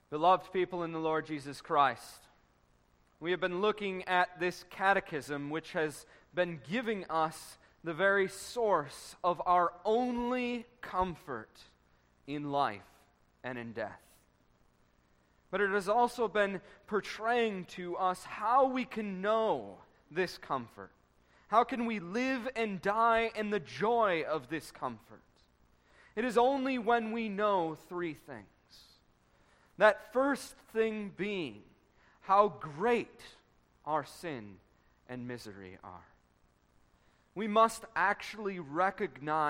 Beloved people in the Lord Jesus Christ, we have been looking at this catechism which has been giving us the very source of our only comfort in life and in death. But it has also been portraying to us how we can know this comfort. How can we live and die in the joy of this comfort? It is only when we know three things. That first thing being how great our sin and misery are. We must actually recognize